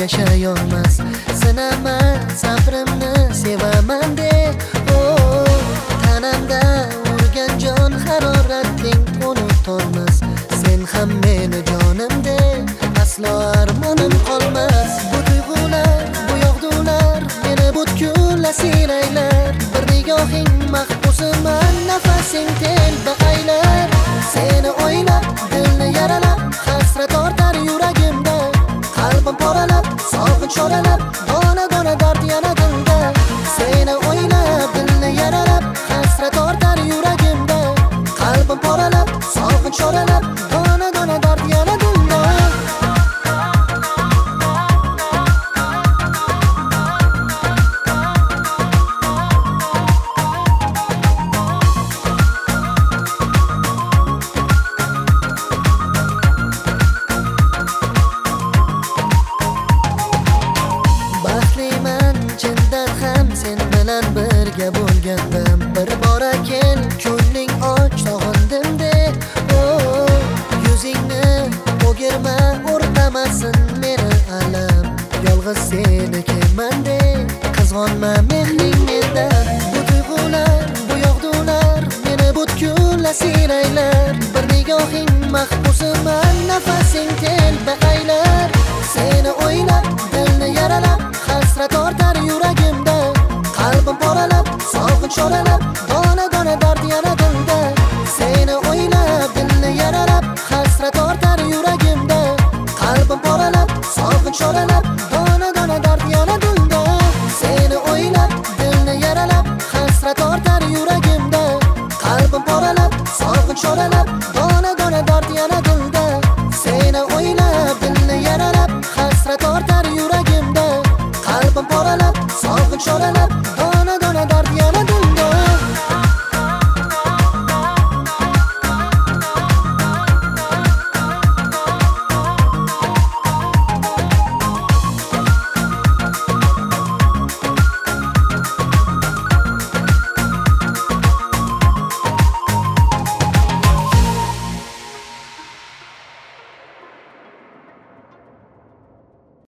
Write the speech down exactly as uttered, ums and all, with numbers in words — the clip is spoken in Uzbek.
yashayolmas. Sinaman sabrimni sevaman de. Oh, tanamda urgan jon harorating unutolmas. Sen ham meni jonimde, aslo armonim qolmas. Bu tuyg'ular, bu yog'dular meni butkul asiraylar. Bir nigohing mahbusiman, nafasing telba aylar. Seni o'ylab, dilni yaralab, hasrat ortar yuragimda. Qalbim poralab, sog'inch choralab, dona dona dard yana dilda. Seni o'ylab, dilni yaralab, hasrat ortar yuragimda. Qalbim poralab, sog'inch choralab, dona dona dard yana dilda. Baxtliman chindan ham sen bilan birga bo'lgandim. Bir bora kel, ko'ngling och, sog'indim de. Oh, yuzingni o'girma, o'rtamasin meni alam. Yolg'iz senikiman de, qizg'onma mehring mendan. Bu tuyg'ular, bu yog'dular meni butkul asiraylar. Bir nigohing mahbusiman, nafasing telba aylar. Seni o'ylab, dilni yaralab, hasrat ortar yuragimda. Qalbim poralab, sog'inch choralab,